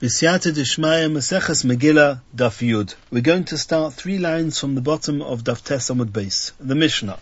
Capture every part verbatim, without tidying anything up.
B'siyata d'shmaya Maseches Megillah Daf Yud. We're going to start three lines from the bottom of Daf Tes Amud Beis. The Mishnah.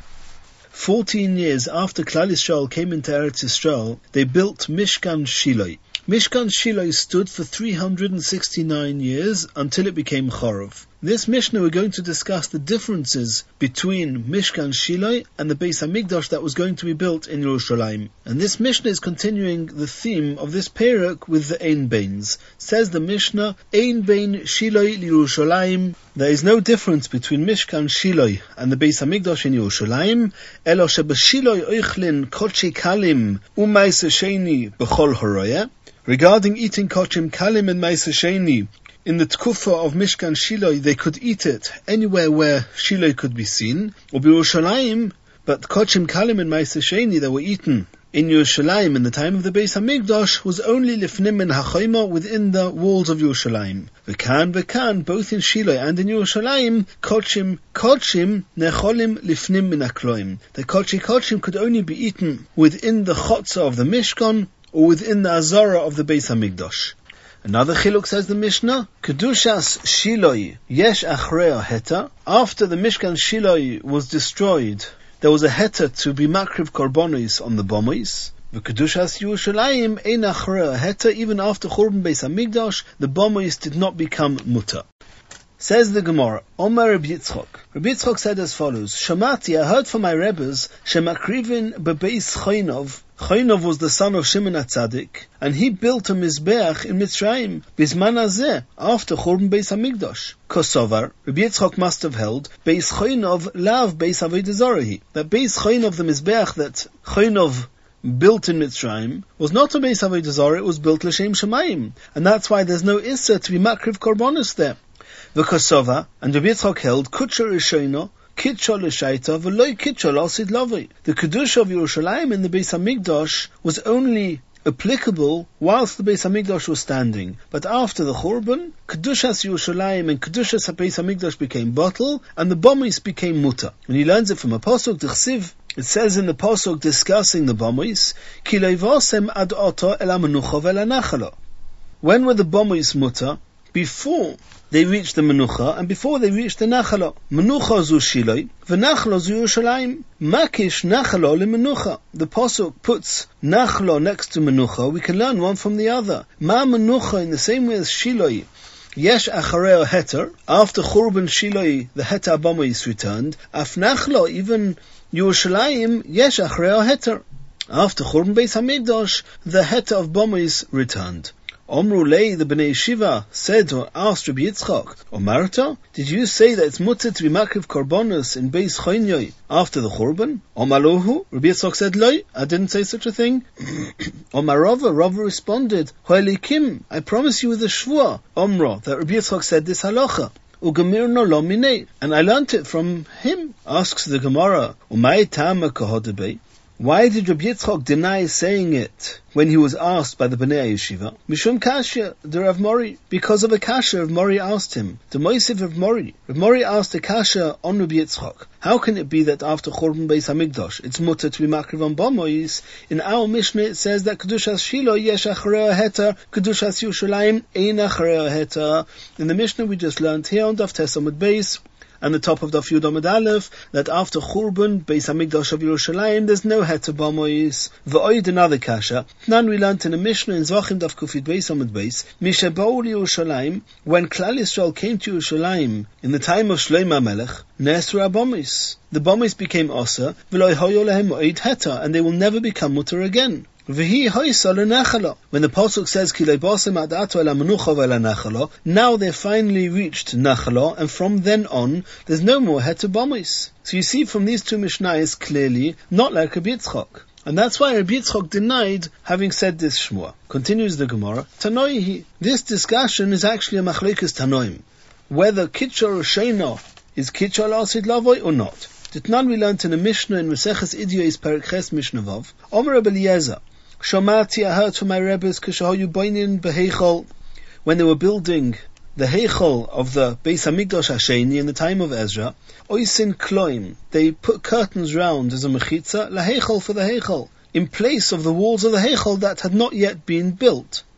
Fourteen years after Klal Yisrael came into Eretz Yisrael, they built Mishkan Shiloi. Mishkan Shiloi stood for three hundred sixty-nine years until it became Chorov. In this Mishnah we're going to discuss the differences between Mishkan Shiloi and the Beis Hamikdash that was going to be built in Yerushalayim. And this Mishnah is continuing the theme of this Perek with the Ein Beins. Says the Mishnah, Ein Bein Shiloi Yerushalayim. There is no difference between Mishkan Shiloi and the Beis Hamikdash in Yerushalayim. Elo shebashiloi oichlin kochi kalim u'maisa sheni b'chol horoya. Regarding eating kochim kalim and maisa sheni, in the tkufa of Mishkan Shiloi, they could eat it anywhere where Shiloi could be seen, or Yerushalayim, but kochim kalim and maisa sheni that were eaten in Yerushalayim in the time of the Beis Hamikdash was only lifnim and hachayma within the walls of Yerushalayim. V'kan v'kan, both in Shiloi and in Yerushalayim, kochim kochim necholim lifnim min hakloim. The kochi kochim could only be eaten within the chotza of the Mishkan or within the azara of the Beis Hamikdash. Another chiluk, says the Mishnah, Kedushas Shiloi yesh achrei heta. After the Mishkan Shiloi was destroyed, there was a heta to be makriv korbanos on the bomois. The Kedushas Yerushalayim ein achrei heta. Even after Churban Beis Hamikdash, the bomois did not become muta. Says the Gemara, Omer Rabbi Yitzchok. Rabbi Yitzchok said as follows, Shamati, I heard from my Rebbes, Shemakrivin bebeis Chaynov. Chaynov was the son of Shimon HaTzadik, and he built a Mizbeach in Mitzrayim, Bizman Hazeh, after Churban Beis Hamikdash. Kosovar, Rabbi Yitzchok must have held, Beis Chaynov lav Beis Avodah Zarah, that Beis Chaynov, the Mizbeach that Chaynov built in Mitzrayim, was not a Beis Avodah Zarah, it was built L'Shem Shamayim, and that's why there's no Issa to be Makriv Korbanos there. The Kosova, and Rabbi Yitzchok held, Kutsha Rishono, Kitcha L'Shaita, V'loi Kitcha L'Asid Lavoi. The Kedusha of Yerushalayim in the Beis Hamikdash was only applicable whilst the Beis Hamikdash was standing. But after the Churban, Kedushas Yerushalayim and Kedushas Beis Hamikdash became bottle, and the bomis became muta. When he learns it from a pasuk, the Chsiv, it says in the pasuk discussing the bomis, Ki leivasem ad oto el hamenucha ve'el hanachala. When were the bomis muta? Before they reached the Menucha, and before they reached the Nachala. Menucha zu Shiloi, v'Nachla zu Yerushalayim. Makish Nachala le Menucha. The Pasuk puts Nachla next to Menucha. We can learn one from the other. Ma Menucha, in the same way as Shiloi, Yesh acharei heter. After Churban Shiloi, the heter abama is returned. Af Nachla, even Yerushalayim, Yesh acharei heter. After Churban Beis Hamikdash, the heter of bama is returned. Omru Lei, the Bnei Shiva, said or asked Rabbi Yitzchok, Omarta, did you say that it's mutter to be makriv korbanos in Beis Chaynoi after the Churban? Omaluhu, Rabbi Yitzchok said, Loi, I didn't say such a thing. Omarava, Rava responded, Hoelikim, I promise you with a shvua. Omra, that Rabbi Yitzchok said this halacha. Ugamirno lo minei, and I learnt it from him. Asks the Gemara, Umay tama kahodebe. Why did Rabbi Yitzchok deny saying it when he was asked by the Bnei Yeshiva? Mishum Kashya, the Rav Mori, because of a Kasha Rav Mori asked him. The Moisiv Rav Mori. Rav Mori asked a Kasha on Rabbi Yitzchok. How can it be that after Churban Beis Hamikdash it's mutter to be makriv on bomois? In our Mishnah it says that Kedushas Shilo yesh acharei heter, Kedushas Yerushalayim ein acharei heter. In the Mishnah we just learned here on Daf Tes Amud Beis, and the top of the Yud Amud Aleph, that after Churban, Beis Hamikdash of Yerushalayim, there's no heter bomois. V'oid another kasha. None we learnt in a Mishnah in Zvachim Daf Kufid Beis Amud Beis. Misha Ba'u Yerushalayim, when Klal Yisrael came to Yerushalayim in the time of Shlomo Melech, Nesru abomis. The bomis became osa, v'lo hoyo lehem oid heter, and they will never become mutter again. V'hi hoysa lenachala. When the pasuk says ki leibasem ad ato el hamenucha ve'el hanachala, now they finally reached nachala, and from then on there's no more heter bomis. So you see from these two mishnayos clearly, not like Rabbi Yitzchok. And that's why Rabbi Yitzchok denied having said this shmua. Continues the Gemara, Tanoihi. This discussion is actually a machlekes tanoim, whether kitcha or sheina is kitcha l'asid lavoi or not. Ditnan we learnt in a Mishnah in Maseches Idiyos Perek Ches Mishnah Vav. Omer Rabbi Eliezer, Shomati, I heard from my Rebbes, Kishahayu Boinin Beheichol, when they were building the Heichol of the Beis Hamikdash Hasheni in the time of Ezra, Oisin Kloim, they put curtains round as a mechitza, laheichol for the Heichol, in place of the walls of the Heichol that had not yet been built.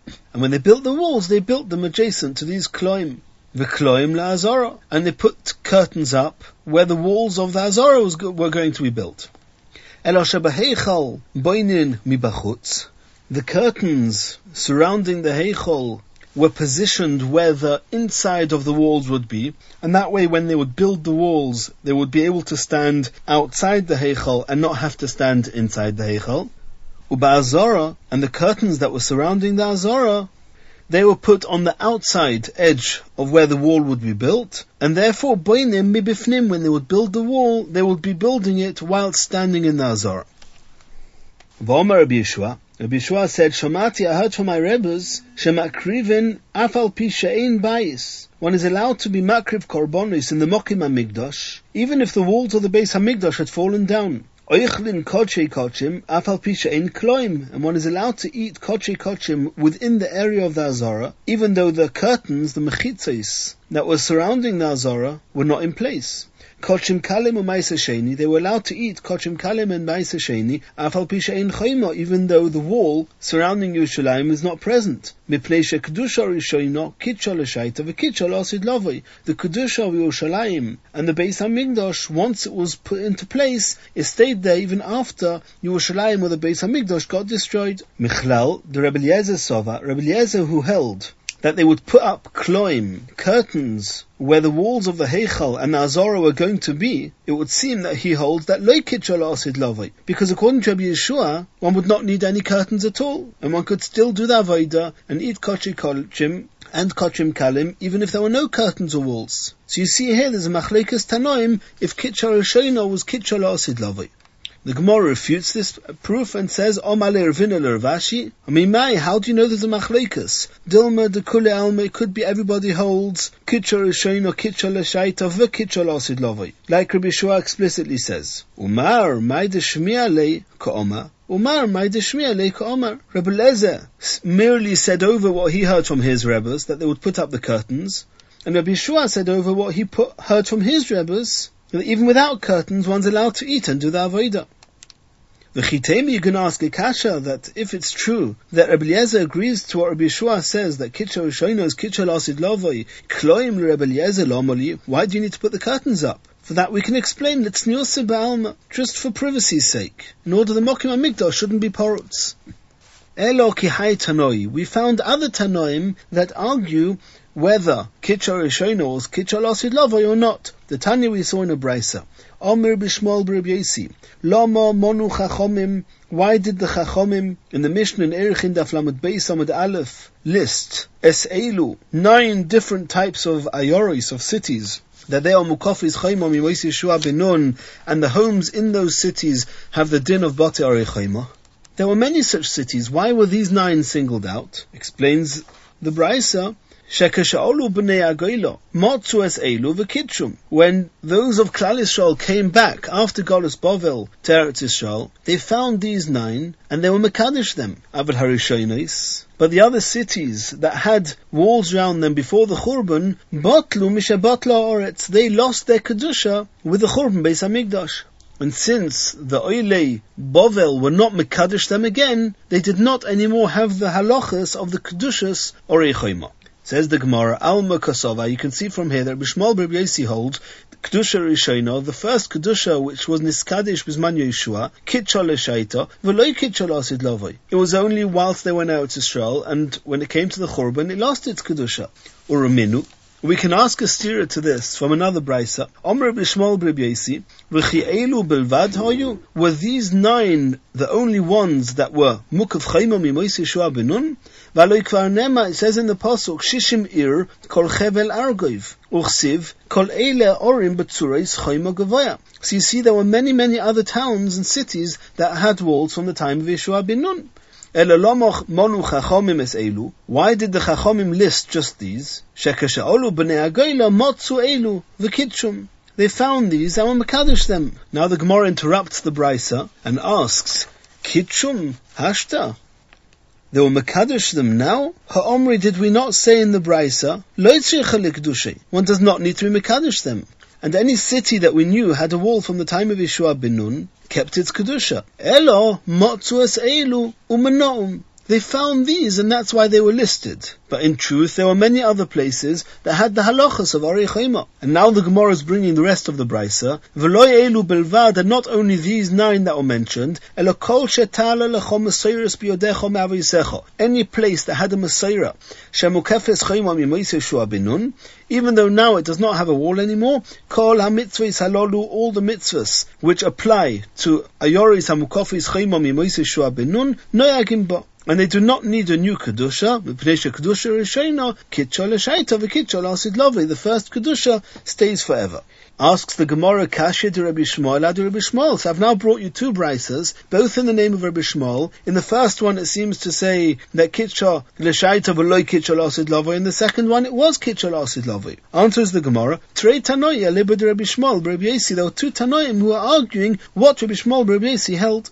And when they built the walls, they built them adjacent to these kloim. V'kloim la'azara. And they put curtains up where the walls of the Azara was, were going to be built. Elo shebaheichal boinin mibachutz. The curtains surrounding the heichal were positioned where the inside of the walls would be, and that way when they would build the walls, they would be able to stand outside the heichal and not have to stand inside the heichal. Uba Azara, and the curtains that were surrounding the Azara, they were put on the outside edge of where the wall would be built, and therefore, boinim mibifnim, when they would build the wall, they would be building it while standing in the Azara. V'omer Rabbi Yeshua, Rabbi Yeshua said, Shamati, I heard from my Rebbes, Shemakrivin afal pi she'ein bayis. One is allowed to be makriv korbanos in the Mokim HaMikdash, even if the walls of the Beis HaMikdash had fallen down. Oichlin kodshei kodshim afal pi she'ein kloim. And one is allowed to eat kodshei kodshim within the area of the Azara, even though the curtains, the mechitzos, that were surrounding the Azara were not in place. Kodshim kalim and ma'aseh sheni, they were allowed to eat kodshim kalim and ma'aseh sheni, afal pi she'ein chayma, even though the wall surrounding Yerushalayim is not present. Mipnei shekedusha rishono kitcha l'shaita v'kitcha l'osid lavoi. The kedusha of Yerushalayim and the Beis HaMikdash, once it was put into place, it stayed there even after Yerushalayim or the Beis HaMikdash got destroyed. Michlal, the Rebbe Eliezer Sova, Rebbe Eliezer who held that they would put up kloim, curtains, where the walls of the Heichal and the Azara were going to be, it would seem that he holds that loy kitcha l'osid lavoi, because according to Rabbi Yeshua, one would not need any curtains at all, and one could still do the avodah and eat kodshei kodshim and kodshim kalim, even if there were no curtains or walls. So you see here, there's a machlekes tanoim if kitcha rishona was kitcha l'osid lavoi. The Gemara refutes this proof and says, Omar le'Ravina le'Ravashi. I mean, Mai, how do you know there's a machlekes? Dilma de kule alma, it could be everybody holds kitcha rishon or kitcha l'shaita v'kitcha l'osid lavoi. Like Rabbi Yeshua explicitly says, Umar, mai de shmiya le ka'omar. Umar, mai de shmiya le ka'omar. Rebbe Eliezer merely said over what he heard from his Rebbes, that they would put up the curtains, and Rabbi Yeshua said over what he put, heard from his Rebbes, that even without curtains, one's allowed to eat and do the avodah. The Chitemi, you can ask a kasha that if it's true that Rebbe Eliezer agrees to what Rabbi Yeshua says, that kitcha rishona is kitcha l'osid lavoi, kloim l'Rebbe Eliezer lomali, why do you need to put the curtains up? For that we can explain that it's nioseh ba'alma, just for privacy's sake, in order the Mokim HaMikdash shouldn't be porotz. Elo ki hai tanoi, we found other tanoim that argue whether kitcha rishona was kitcha l'osid lavoi or not. The Tanya we saw in a brisa. Omer b'shmol b'Reb Yosi. Lama monu chachomim. Why did the chachomim in the Mishnah in Erechin Daf Lamed Beis Amud Aleph list es elu, nine different types of ayoris, of cities, that they are mukafis chayma mimois Yeshua ben Nun, and the homes in those cities have the din of batei arei chayma? There were many such cities. Why were these nine singled out? Explains the brisa. Shekasha'olu b'nei Agoyla, motzu es elu v'kitshum. When those of Klal Yisrael came back after Golus Bavel to Eretz Yisrael, they found these nine, and they were mekadosh them. Aval harishonos. But the other cities that had walls around them before the Churban, batlu misha batla oretz, they lost their kedusha with the Churban Beis HaMikdash. And since the Oilei Bavel were not mekadosh them again, they did not anymore have the halachas of the kedushas orei chayma. Says the Gemara, Alma Kosova, you can see from here that Bishmol B'Reb Yosi holds Kedusha Rishona, the first Kedusha which was Niskadish Bizman Yeshua, Kitcha L'Shaita, V'loi Kitcha L'Osid Lavoi. It was only whilst they went out to Yisrael, and when it came to the Churban, it lost its Kedusha. Uruminu. We can ask a steer to this from another brisa. Omer b'Shmol b'Reb Yosi, v'chi elu belvad hoyu. Were these nine the only ones that were mukav chayma mimois Yeshua ben Nun? V'aloi kvar nema, it says in the pasuk, shishim ir kol chevel argoiv, uchsiv kol eile orim b'tzureis chayma gavoya. So you see, there were many, many other towns and cities that had walls from the time of Yeshua ben Nun. Why did the Chachomim list just these? They found these and were mekadosh them. Now the Gemara interrupts the brisa and asks, Kitchum hashta? They were mekadosh them now? Ha'omri, did we not say in the brisa, one does not need to be mekadosh them? And any city that we knew had a wall from the time of Yeshua ben Nun kept its kedusha. Elo motzu es elu umenoum. They found these, and that's why they were listed. But in truth, there were many other places that had the halachas of Arei Chaima. And now the Gemara is bringing the rest of the Brisa. V'lo elu belvad, and not only these nine that were mentioned, elo kol shetala lecho meseiros biyodecho me'avosecho. Any place that had a meseira, shemukefes chaima mimois Yeshua ben Nun, even though now it does not have a wall anymore, kol ha-mitzvahs halolu, all the mitzvahs which apply to ayoris hamukofis chaima mimois Yeshua ben Nun, noyagim ba. And they do not need a new kedusha. The first kedusha stays forever. Asks the Gemara, Kasha de Rabbi Shmuel, Ad Rabbi Shmuel. So I've now brought you two brisas, both in the name of Rabbi Shmuel. In the first one, it seems to say that kitcha l'shaita v'loy kitcha l'asid lavoi. In the second one, it was kitcha l'asid lavoi. Answers the Gemara, Trei Tanoia libed Rabbi Shmuel, Rabbi Yossi. There were two Tanoim who are arguing what Rabbi Shmuel, Rabbi Yossi held.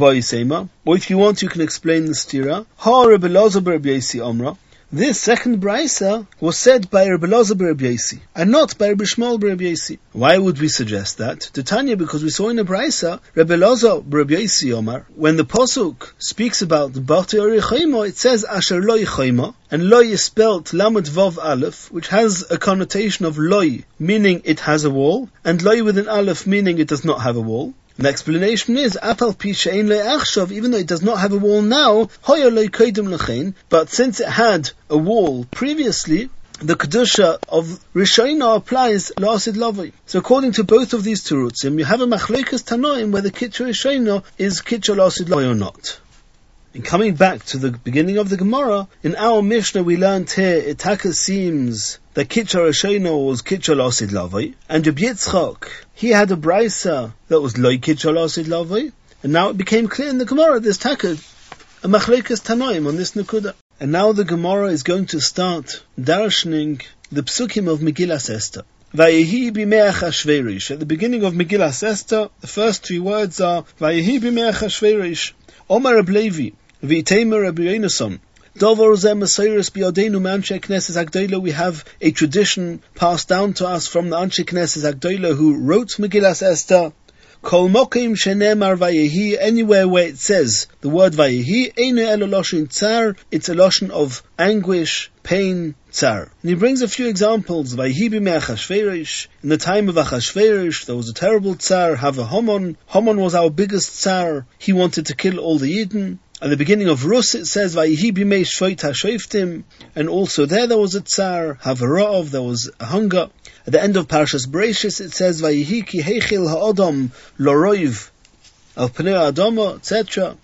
Or if you want, you can explain the stira. Ha Rabbi Elazar Rabbi Yossi Omra. This second brisa was said by Rabbi Elazar Rabbi Yossi, and not by Rabbi Shmuel Rabbi Yossi. Why would we suggest that? To Tanya, because we saw in the brisa, Rabbi Elazar Rabbi Yossi Omar, when the Pasuk speaks about the Bati Arei Chaima, it says Asher Loi Chaima, and Loi is spelled Lamed Vav Aleph, which has a connotation of Loi, meaning it has a wall, and Loi with an Aleph, meaning it does not have a wall. The explanation is, Apal pi she'ein le'achshav, even though it does not have a wall now, hoya lo kodim lechein, but since it had a wall previously, the kedusha of Rishayna applies la'asid lavoi. So according to both of these terutzim, you have a machlokes tanoim whether kitcha Rishayna is kitcha la'asid lavoi or not. And coming back to the beginning of the Gemara, in our Mishnah we learned here, it taka seems that kitcha Rishayna was kitcha la'asid lavoi, and Rabbi Yitzchak, he had a brisa that was loy kitcha la'asid lavoi, and now it became clear in the Gemara, there's taka, a machlokes tanoim on this nekuda. And now the Gemara is going to start darshaning the psukim of Megillas Esther. Vayehi b'mei Achashverosh. At the beginning of Megillas Esther, the first three words are Vayehi b'mei Achashverosh. Omar Reb Levi, v'iteimer Rabbi Yonason. Dover zeh meseiros biyodenu me'anshe Knesset Hagdolah. We have a tradition passed down to us from the Anshe Knesset Hagdolah who wrote Megillas Esther. Kol mokim shenemar vayehi, anywhere where it says the word vayehi, einu elo loshin tsar, it's a loshin of anguish, pain, tsar. And he brings a few examples. Vayehi b'mei Achashverosh. In the time of Achashverosh, there was a terrible tsar, Hava Haman. Haman was our biggest tsar. He wanted to kill all the Yidden. At the beginning of Rus, it says, Vayehi b'mei Shvot HaShoftim, and also there there was a tsar, Havara'ov, there was a hunger. At the end of Parashas Bereishis, it says, Vayehi ki heichil ha'odom loroiv, al pnei adama, et cetera.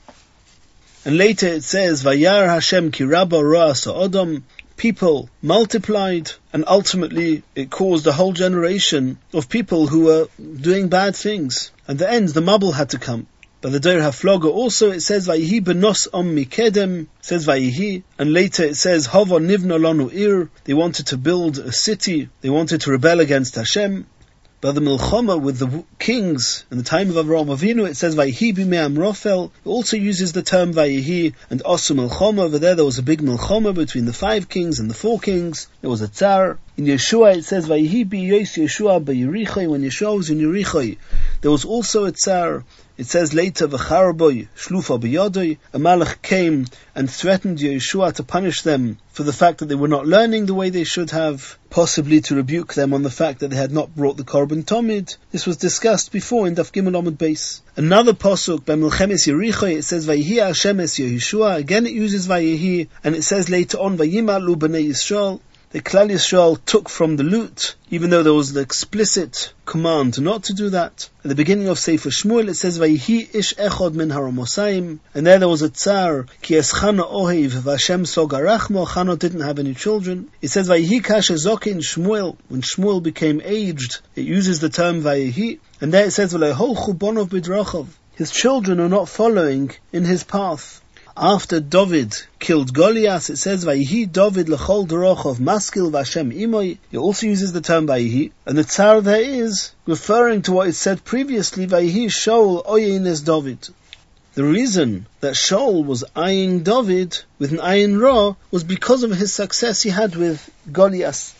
And later it says, Vayar Hashem ki rabba ro'as ha'odom, people multiplied, and ultimately it caused a whole generation of people who were doing bad things. At the end, the Mabul had to come. By the Deir HaFloga also it says Vayehi benos om mikedem, it says Vayehi, and later it says Hava nivna lanu ir, they wanted to build a city, they wanted to rebel against Hashem. By the Milchama with the kings in the time of Avraham Avinu, it says Vayehi b'mei Amrophel. It also uses the term Vayehi and Osu Milchama. Over there there was a big Milchama between the five kings and the four kings. There was a tsar. In Yeshua it says Vayehi b'yos Yeshua b'Yerichai. When Yeshua was in Yerichai, there was also a tsar. It says later, V'charboy shlufa b'yodoi, a malach came and threatened Yeshua to punish them for the fact that they were not learning the way they should have, possibly to rebuke them on the fact that they had not brought the Korban Tomid. This was discussed before in Daf Gimel Amud Beis. Another pasuk by Milchemes Yerichai, it says Vayehi Hashem es Yeshua. Again it uses Vayehi, and it says later on Vayimalu b'nei Yisrael. The Klal Yisrael took from the loot, even though there was the explicit command not to do that. At the beginning of Sefer Shmuel, it says, Vayehi ish echod min haramosayim, and there there was a tsar, ki es Chana ohev, v'Hashem sogarachmo, Chana didn't have any children. It says, Vayehi kashe zokin Shmuel, when Shmuel became aged, it uses the term Vayehi, and there it says, V'leholchu bonov b'drachav, his children are not following in his path. After David killed Goliath, it says, Vayehi David l'chol dorochov maskil v'Hashem imoy. It also uses the term Vayehi, and the tsar there is referring to what it said previously, Vayehi Shaul oyeines David. The reason that Shaul was eyeing David with an ayin ra was because of his success he had with Goliath.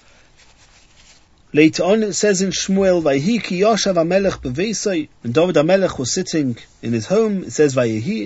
Later on it says in Shmuel, Vayehi ki yoshav hamelech beveisai, when David HaMelech was sitting in his home, it says Vayehi.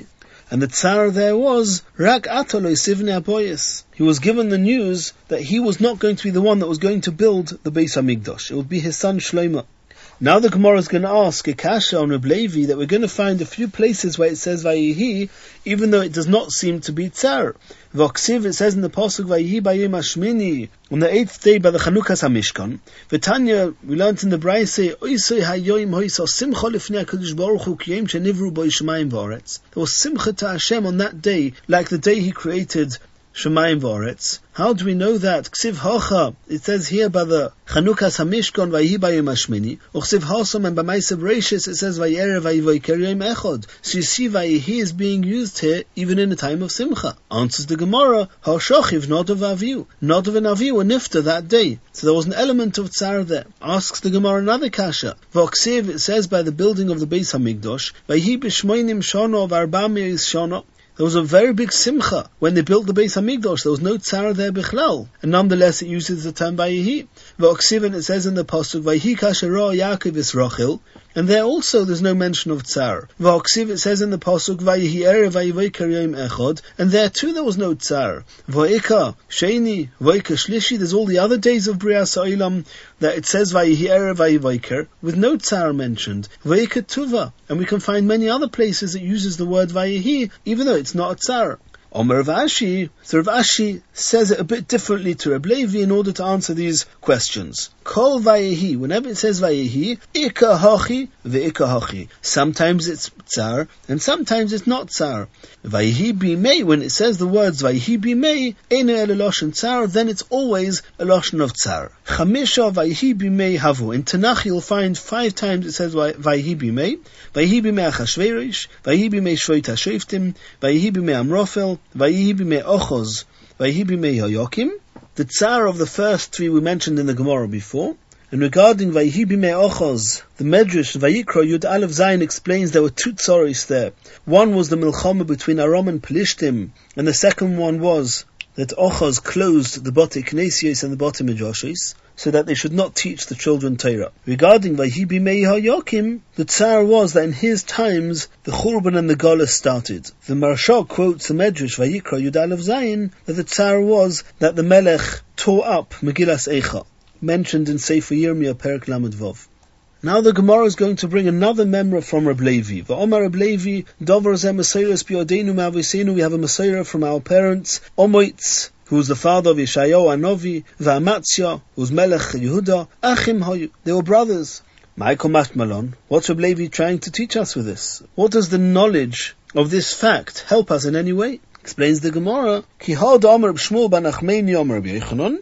And the tsar there was, Rak Atalo Sivne Aboyes. He was given the news that he was not going to be the one that was going to build the Beis HaMikdash. It would be his son Shlomo. Now the Gemara is going to ask a kasha on Reb Levi that we're going to find a few places where it says Vayihi, even though it does not seem to be tsar. V'oksiv, it says in the pasuk Vayihi Bayim Hashmini, on the eighth day by the Chanukas HaMishkan. V'tanya, we learned in the Braise, Oisei Hayoim Hoisa Simcha Lifnei HaKadosh Baruch Hu Kiyem Shenivru Bo Shemayim V'aretz. There was Simcha to Hashem on that day, like the day He created Shemayim V'aretz. How do we know that? Ksiv Hocha, it says here by the Chanukas HaMishkan Vayihi Bayim Hashmini. Uksiv Hosam, and by Ma'aseh Bereishis it says Vayerev Vayivoker Yom Echad. So you see Vayihi is being used here even in the time of Simcha. Answers the Gemara, Hashochiv Nodov Aviu. Nodov and Aviu were nifta that day. So there was an element of tsar there. Asks the Gemara another kasha. V'oksiv, it says by the building of the Beis HaMikdash, Vayihi B'shmoinim Shono of Arba Meis Shono. There was a very big simcha when they built the Beis HaMikdash. There was no tsar there bichlal, and nonetheless it uses the term Vayihi. V'oksiv, it says in the pasuk Vayihi kasher Yaakov is Rachel, and there also there's no mention of tsar. V'oksiv, it says in the pasuk Vayihi erev vayivoker yom echad, and there too there was no tsar. V'oika sheni v'oika shlishi, there's all the other days of Brias Ha'olam that it says Vayihi erev vayivoker with no tsar mentioned. V'oika tuva, and we can find many other places that uses the word Vayihi even though it's not a tsar. Omer Rav Ashi, so Rav Ashi says it a bit differently to Reb Levi in order to answer these questions. Kol Vayehi, whenever it says Vayehi, Ika Hachi, Ve'ika Hachi. Sometimes it's tsar, and sometimes it's not tsar. Vayehi Bimei, when it says the words Vayehi Bimei, Einu Ele Loshen Tsar, then it's always a Loshen of tsar. Chamisha Vayehi Bimei Havu. In Tanakh you'll find five times it says Vayehi Bimei. Vayehi Bimei Achashverosh, Vayehi Bimei Shveit HaShoftim, Vayehi Bimei Amrofel, Vayehi Bimei Ochoz, Vayehi Bimei Hoyokim. The tsar of the first three we mentioned in the Gemara before. And regarding Vayehi Bimei Ochoz, the Medrash Vayikra Yud Aleph Zayin explains there were two tsaris there. One was the milchama between Aram and Pelishtim, and the second one was that Ochoz closed the Bate Knesios and the Bate Midrashos, so that they should not teach the children Torah. Regarding Vayehi Bimei Hayokim, the tsar was that in his times the Churban and the Golas started. The Maharsha quotes the Medrash Vayikra Yud Aleph Zayin that the tsar was that the Melech tore up Megillas Eicha, mentioned in Sefer Yirmiyah Perek Lamed Vav. Now the Gemara is going to bring another memra from Reb Levi. V'omar Reb Levi, Dover zeh Meseiros b'yodeinu me'aviseinu, we have a Meseirah from our parents, Omoitz, who was the father of Yeshayahu Hanavi, V'Amatzia, who was Melech Yehuda, Achim Hayu, they were brothers. Ma'iko Mashmalon, what's Reb Levi trying to teach us with this? What does the knowledge of this fact help us in any way? Explains the Gemara, Ki had Amar Reb Shmuel ben Achmeini Amar Reb Yochanan,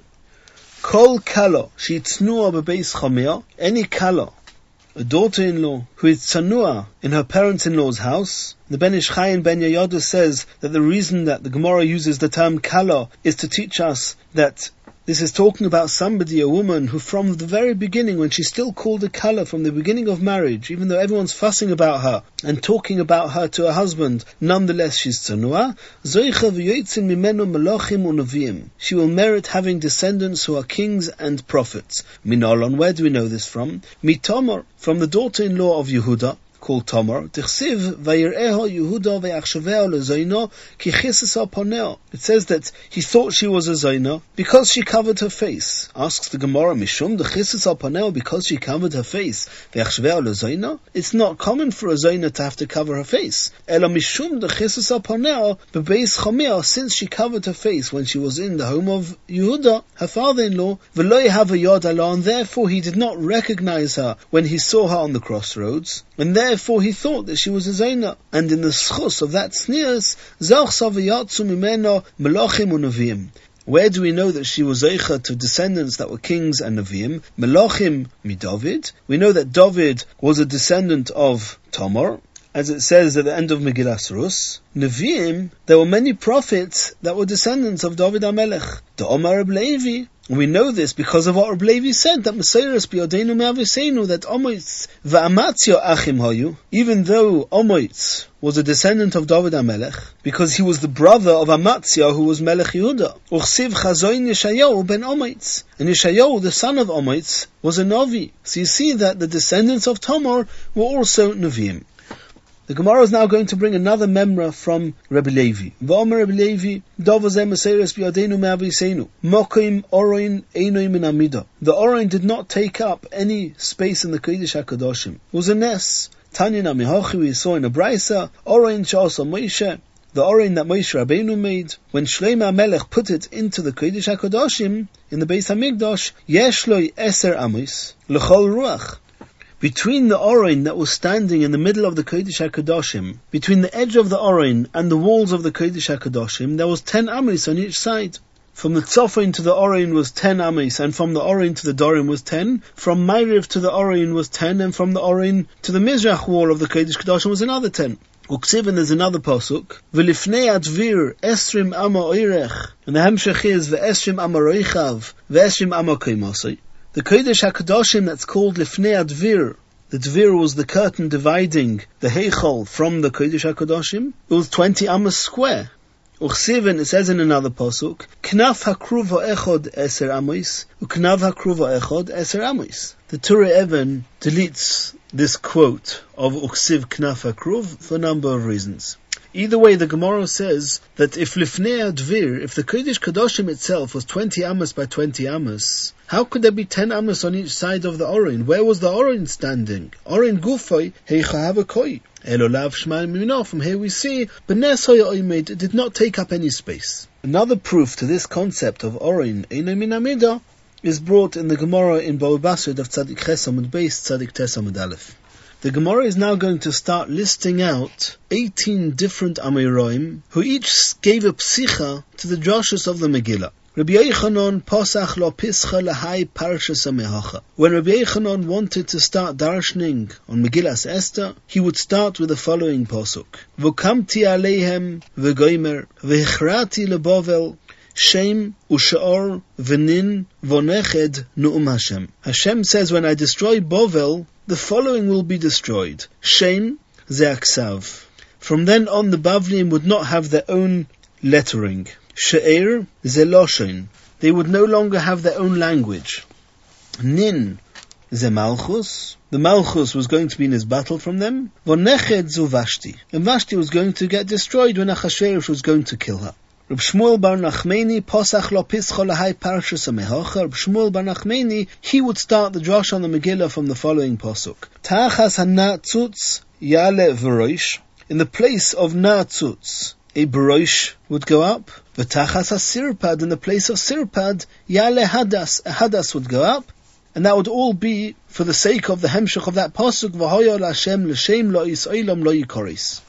Kol Kala, she tznua b'beis chamia, any Kala, a daughter-in-law who is tsanua in her parents-in-law's house. The Ben Ish Chai and Ben Yehoyada says that the reason that the Gemara uses the term Kala is to teach us that this is talking about somebody, a woman, who from the very beginning, when she's still called a Kala, from the beginning of marriage, even though everyone's fussing about her and talking about her to her husband, nonetheless she's tsanua. Zoicha v'yotzin mimenu melachim u'neviim. She will merit having descendants who are kings and prophets. Minolon, where do we know this from? Mitomar, from the daughter-in-law of Yehuda, called Tamar. Tichsiv vayireho Yehuda ve'achshaveo lezoino ki chisesa poneo. It says that he thought she was a zoina because she covered her face. Asks the Gemara, mishum the chisesa poneo, because she covered her face ve'achshaveo lezoino. It's not common for a zoina to have to cover her face. Ela mishum the chisesa poneo bebeis chamia, since she covered her face when she was in the home of Yehuda, her father-in-law, v'lo yehav yod ala, and therefore he did not recognize her when he saw her on the crossroads, and therefore he thought that she was a Zaina. And in the schus of that sneers, where do we know that she was Zeicha to descendants that were kings and Nevi'im? Melachim mi David. We know that David was a descendant of Tamar, as it says at the end of Megillas Rus. Nevi'im, there were many prophets that were descendants of David HaMelech. The Omar Reb Levi, we know this because of what Reb Levi said, that Meseiros b'yodeinu me'aviseinu, that Omoitz v'Amatzia achim hayu, even though Omoitz was a descendant of David HaMelech, because he was the brother of Amatzia, who was Melech Yehuda. Uchsiv chazoin Yeshayahu ben Omoitz, and Yeshayahu, the son of Omoitz, was a Navi. So you see that the descendants of Tamar were also Nevi'im. The Gemara is now going to bring another memra from Rabbi Levi. V'omer Rabbi Levi, Dovazeh Meseres B'yadeinu Me'aviseinu, Mokim Oroin Einoi Min Amida. The Oroin did not take up any space in the Kodesh HaKadoshim. It was a nes. Tanya Namihochi, we saw in a Braisa, Oroin Sha'asa Moshe, the Oroin that Moshe Rabbeinu made, when Shlomo HaMelech put it into the Kodesh HaKadoshim, in the Beis HaMikdash, Yesh lo Eser Amos, L'chol Ruach. Between the Oroin that was standing in the middle of the Kodesh HaKadoshim, between the edge of the Oroin and the walls of the Kodesh HaKadoshim, there was ten Amos on each side. From the Tzofin to the Oroin was ten Amos, and from the Oroin to the Dorim was ten. From Ma'ariv to the Oroin was ten, and from the Oroin to the Mizrach wall of the Kodesh HaKadoshim was another ten. Uksivin, there's another pasuk. V'lifnei advir esrim ama oirech, and the Hemshech is ve'esrim ama roichav, ve'esrim ama koimosai. The Kodesh HaKadoshim that's called Lifnei Advir, the Dvir was the curtain dividing the Heichal from the Kodesh HaKadoshim. It was twenty amas square. Uchsivin, it says in another pasuk, Knaf hakruv ha'echod eser amos, uknav hakruv ha'echod eser amos. The Turei Even deletes this quote of Uksiv Knaf hakruv for a number of reasons. Either way, the Gemara says that if Lifnei Advir, if the Kodesh Kadoshim itself was twenty amos by twenty amos, how could there be ten amos on each side of the Oroin? Where was the Oroin standing? Oroin Gufay, Heicha Havakoi. Elolav Shma Mino. From here we see, Benes Hoya Oimed did not take up any space. Another proof to this concept of Oroin, Einoi Min Amida, is brought in the Gemara in Bava Basra of Tzadik Ches Amud Beis, Tzadik Tes Amud Aleph. The Gemara is now going to start listing out eighteen different Amoraim who each gave a psicha to the drashos of the Megillah. Rabbi Yochanan Pasach lo pischa lahai parshas hamehacha. When Rabbi Yochanan wanted to start darshaning on Megillas Esther, he would start with the following pasuk: V'kamti aleihem v'goimer v'ichrati leBovel Shem u'sha'or v'nin v'neched nu'um Hashem. Hashem says, when I destroy Bovel, the following will be destroyed. Shem ze'aksav. From then on, the Bavliim would not have their own lettering. She'er ze'loshen. They would no longer have their own language. Nin ze'malchus. The Malchus was going to be in his battle from them. V'neched zu Vashti. And Vashti was going to get destroyed when Achashverosh was going to kill her. Reb Shmuel bar Nachmeni, Posach lo pischa lahai parshas hamehacha. Reb Shmuel bar Nachmeni, he would start the drash on the Megillah from the following pasuk: Ta'achas hanatzutz yale v'roish. In the place of natzutz, a b'roish would go up. V'tachas hasirpad, in the place of sirpad, yale hadas, a hadas would go up. And that would all be for the sake of the hemshech of that pasuk, V'hoyo l'Hashem l'shem lo yis'olam lo yikoris.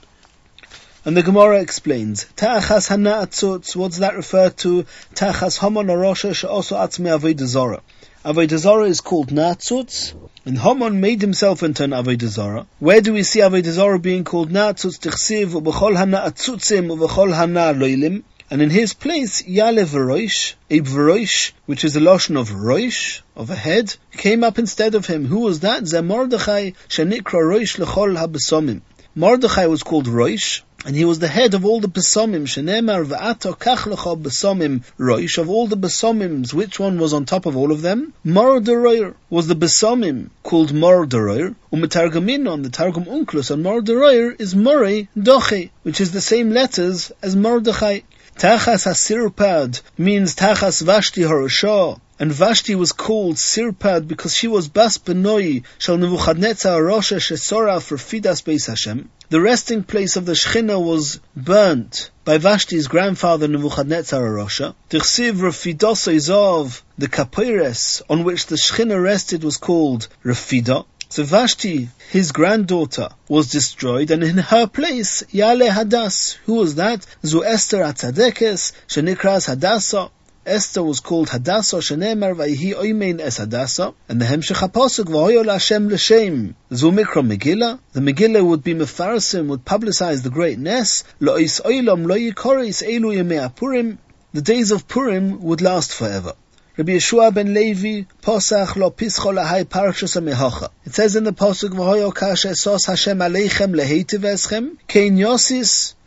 And the Gemara explains, Ta'achas hana'atzutz, what's that referred to? Ta'achas Haman arosha she'oso atzmei avodah zarah. Avodah zarah is called na'atzutz, and Haman made himself into an avodah zarah. Where do we see avodah zarah being called na'atzutz? Tichsiv u'b'chol hana'atzutzim u'b'chol hana'loilim. And in his place, Yale v'roish, a v'roish, which is the lotion of roish, of a head, came up instead of him. Who was that? Ze Mordechai shenikra roish l'chol ha'besomim. Mordechai was called roish, and he was the head of all the besomim. Shenemar v'ato kach lecha besomim roish, of all the besomims, which one was on top of all of them? Morderoyer was the besomim called Morderoyer. Umetargamin, on the Targum Unklus on Morderoyer is Morei Doche, which is the same letters as Mordechai. Tachas HaSirpad means Tachas Vashti Harashah. And Vashti was called Sirpad because she was Bas Benoi Shal Nebuchadnezzar Rosha Shesora for Fidas Beis Hashem. The resting place of the Shechina was burnt by Vashti's grandfather Nebuchadnezzar Rosha. Tichsiv Refidosa Izov, the Kapires on which the Shechina rested was called Refida. So Vashti, his granddaughter, was destroyed, and in her place, Yale Hadas. Who was that? Zu Esther Atzadekes, Shenikras Hadasa. Esther was called Hadassah, shenemar vayhi oimein es Hadassah, and the hemshech hapasuk v'hoyo l'Hashem l'shem. Zu mikra Megillah. The Megillah would be mefarsim, would publicize the great Nes. Lo is oilam lo yikoris elu yemei Purim. The days of Purim would last forever. Rabbi Yeshua ben Levi, Posach lo pischo lahai parshas hamehacha. It says in the pasuk, V'hoyo kasha esos Hashem aleichem leheitiv eschem, kein yosis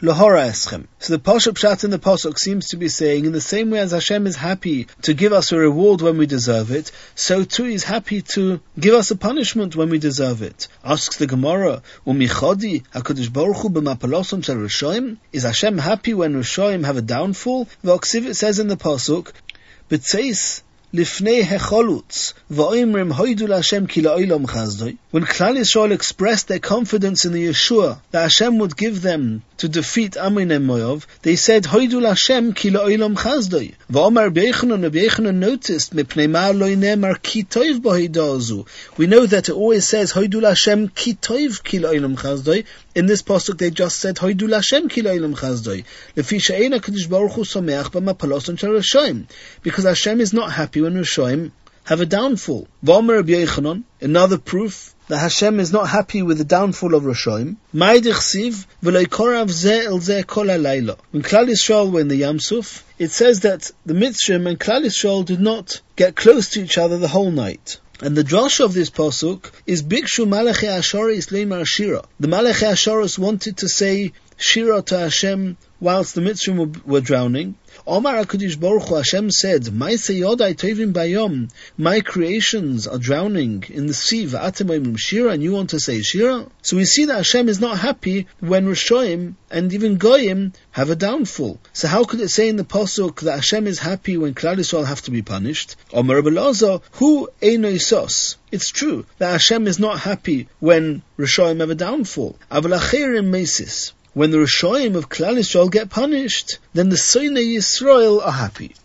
lahora eschem. So the Pasuk Pshat in the Pasuk seems to be saying, in the same way as Hashem is happy to give us a reward when we deserve it, so too He's happy to give us a punishment when we deserve it. Asks the Gemara, Umichodi HaKadosh Baruch Hu b'mapaloson shel Rishoim? Is Hashem happy when Rishoim have a downfall? V'oksiv, it says in the Pasuk, B'tzeis Lifnei hecholutz va'imrim hoidu l'Hashem ki la'olam chazdoi. When Klal Yisrael expressed their confidence in the Yeshua that Hashem would give them to defeat Amonei Moav, they said hoidu l'Hashem ki la'olam chazdoi. Va'omar Rabbi Yochanan, Rabbi Yochanan noticed mipnei ma lo ne'emar ki tov b'hoida azu. We know that it always says hoidu l'Hashem ki tov ki la'olam chazdoi. In this pasuk they just said hoidu l'Hashem ki la'olam chazdoi. Lefi she'ein HaKadosh Baruch Hu someach b'mapaloson shel Rishoim. Because Hashem is not happy when Rishoim have a downfall. V'omer Rabbi Yochanan, another proof that Hashem is not happy with the downfall of Rishoim. Mai dichsiv v'lo yikorav zeh el zeh kol halayla. When Klal Yisrael were in the Yam Suf, it says that the Mitzrim and Klal Yisrael did not get close to each other the whole night. And the drasha of this pasuk is Bikshu Malachei Asharis Leimar Shira. The Malachei Asharis wanted to say Shira to Hashem whilst the Mitzrim were, were drowning. Omar HaKadosh Baruch Hu, Hashem said, My seyodai tovim bayom, my creations are drowning in the sea, v'atem oimrim Shira, and you want to say Shira? So we see that Hashem is not happy when Rishoim and even Goyim have a downfall. So how could it say in the pasuk that Hashem is happy when Klal Yisrael have to be punished? Omar Rabbi Elazar, hu eino isos. It's true that Hashem is not happy when Rishoim have a downfall. Aval acherim mesis. When the Rishoim of Klal Yisrael get punished, then the Sonei Yisrael are happy.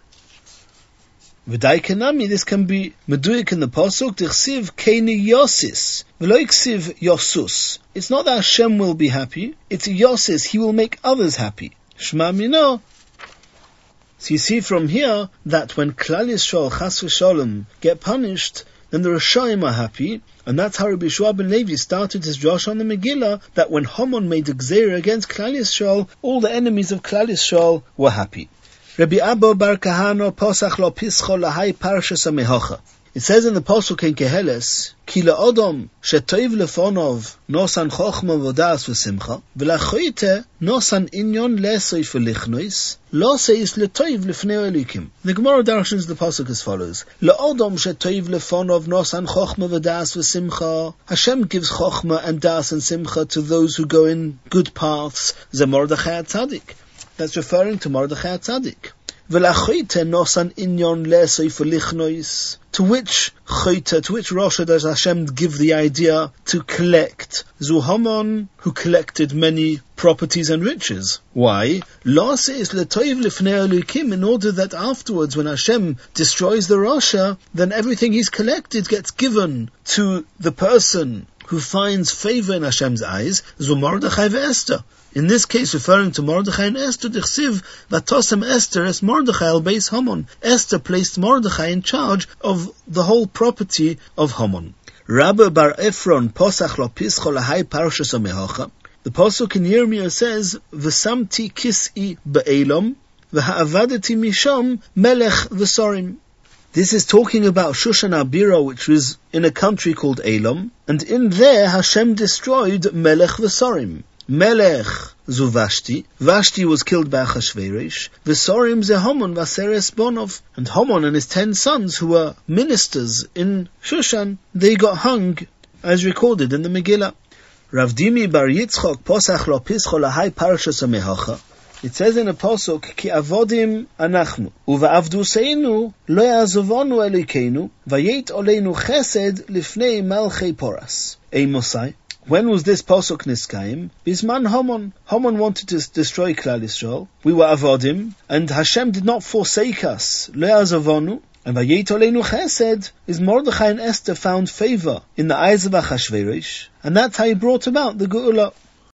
V'dai kenami, this can be meduyik in the pasuk. Dichsiv keini yosis, v'lo iksiv yosus. It's not that Hashem will be happy; it's yosis. He will make others happy. Shema mino. So you see from here that when Klal Yisrael chas v'sholem get punished, then the Rishoim are happy, and that's how Rabbi Yeshua ben Levi started his drash on the Megillah, that when Haman made a gzeira against Klal Yisrael, all the enemies of Klal Yisrael were happy. Rabbi Abba bar Kahano posach lo pischo lahai parshas hamehocha. It says in the Pasuk in Keheles, Ki la'odom shetoiv lefonov nosan chochma v'das v'simcha v'lachoite nosan inyon le'soif v'lichnois lo seis letoiv lefnei elikim. The Gemara darshans the Pasuk as follows: La'odom shetoiv lefonov nosan chochma v'das v'simcha. Hashem gives chochma and das and simcha to those who go in good paths. Ze Mordechai Tzadik. That's referring to Mordechai Tzadik. V'lachoite nosan inyon le'soif v'lichnois. To which chayta, to which Rasha does Hashem give the idea to collect? Zu Haman, who collected many properties and riches. Why? Lase is letoiv lifnei elokim, in order that afterwards, when Hashem destroys the Rasha, then everything he's collected gets given to the person who finds favor in Hashem's eyes. Zu Mordechai ve'Esther. In this case, referring to Mordechai and Esther, Dichsiv, Vatosem Esther as Mordechai al Beis Haman. Esther placed Mordechai in charge of the whole property of Haman. Rabbi bar Ephron, Posach lo pischo lahai parshas hamehocha. The pasuk in Yirmiyah says, V'samti kis'i be'elam, v'ha'avadeti misham melech v'sorim. This is talking about Shushan Abira, which was in a country called Elam, and in there Hashem destroyed Melech v'sorim. Melech zu Vashti. Vashti was killed by Achashverosh. V'sorim ze Haman v'aseres bonov. And Haman and his ten sons, who were ministers in Shushan, they got hung, as recorded in the Megillah. Rav Dimi bar Yitzchok posach lo pischo lahai parshas hamehocha. It says in a pasuk, Ki avodim anachnu, uva'avdu seinu, lo ya'azovonu elikeinu, vayet oleinu chesed lifnei malchei poras. Ei Mosai. When was this pasuk niskayim? Bisman Haman. Haman wanted to destroy Klal Yisrael. We were avodim, and Hashem did not forsake us. Lo ya'azovonu. And vayet oleinu chesed is Mordechai and Esther found favor in the eyes of Achashverosh, and that's how he brought about the Geula.